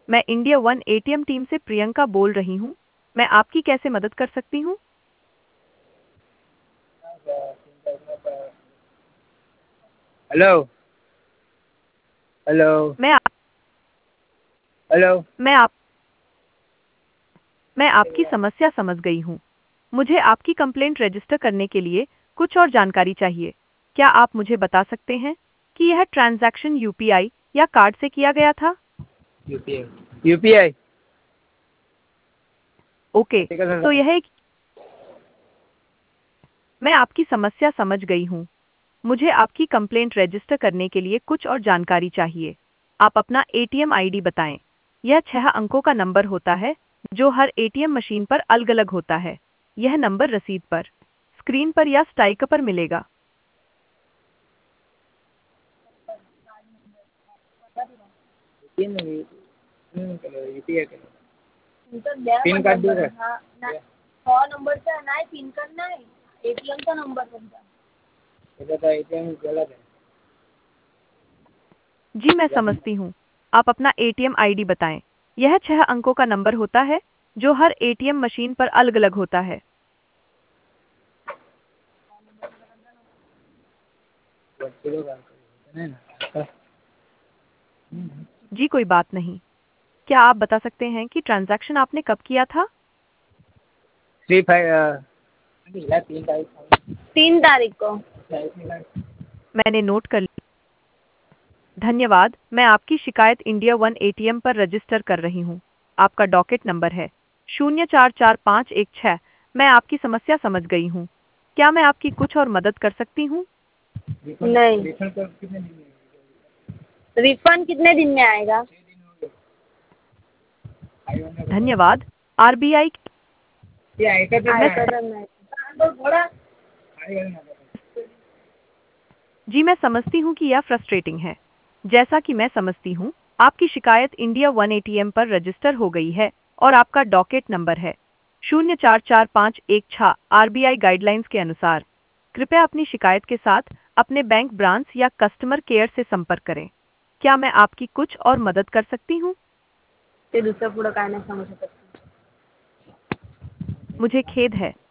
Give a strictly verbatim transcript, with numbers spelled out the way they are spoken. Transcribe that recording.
मैं India one ATM team से प्रियंका बोल रही हूँ। मैं आपकी कैसे मदद कर सकती हूँ? हेलो हेलो मैं आप, हेलो। मैं आप, मैं आपकी समस्या समझ गई हूँ। मुझे आपकी कंप्लेंट रजिस्टर करने के लिए कुछ और जानकारी चाहिए। क्या आप मुझे बता सकते हैं कि यह ट्रांजैक्शन यूपीआई या कार्ड से किया गया था? यूपीआई यूपीआई ओके, तो यह एक मैं आपकी समस्या समझ गई हूँ। मुझे आपकी कंप्लेंट रजिस्टर करने के लिए कुछ और जानकारी चाहिए। आप अपना एटीएम आईडी बताएं। यह छह अंकों का नंबर होता है जो हर एटीएम मशीन पर अलग-अलग होता है। यह नंबर रसीद पर, स्क्रीन पर या स्टाइकर पर मिलेगा। यूपीआई पिन कार्ड दे रहा है। छह नंबरचा नाही पिन कार्ड नाही एटीएमचा नंबर कोणता त्याचा एटीएम गलत है। जी मैं समझती हूँ। आप अपना एटीएम आईडी बताएं। यह छह अंकों का नंबर होता है जो हर एटीएम मशीन पर अलग-अलग होता है। बच्चे लोग नहीं ना। जी कोई बात नहीं। क्या आप बता सकते हैं कि ट्रांजैक्शन आपने कब किया था? थ्री फाइव तीन तारीख तीन तारीख को मैंने नोट कर ली। धन्यवाद, मैं आपकी शिकायत इंडिया वन एटीएम पर रजिस्टर कर रही हूँ। आपका डॉकेट नंबर है शून्य चार चार पाँच एक छः। मैं आपकी समस्या समझ गई हूँ। क्या मैं आपकी कुछ और मदद कर सकती हूँ? नहीं। रिफंड कर कितने दिन में? रिफंड कितने दिन में आएगा? धन्यवाद। आरबीआई ये ऐका तर आएगा नाही. तर नाही थोडा आहे ना. जी मैं समझती हूँ कि यह फ्रस्ट्रेटिंग है। जैसा कि मैं समझती हूँ, आपकी शिकायत इंडिया वन एटीएम पर रजिस्टर हो गई है और आपका डॉकेट नंबर है शून्य चार चार पाँच एक छः। आरबीआई गाइडलाइंस के अनुसार कृपया अपनी शिकायत के साथ अपने बैंक ब्रांच या कस्टमर केयर से संपर्क करें। क्या मैं आपकी कुछ और मदद कर सकती हूँ? ते दुसरं पुढं काय नाही सांगू शकत. मुझे खेद है,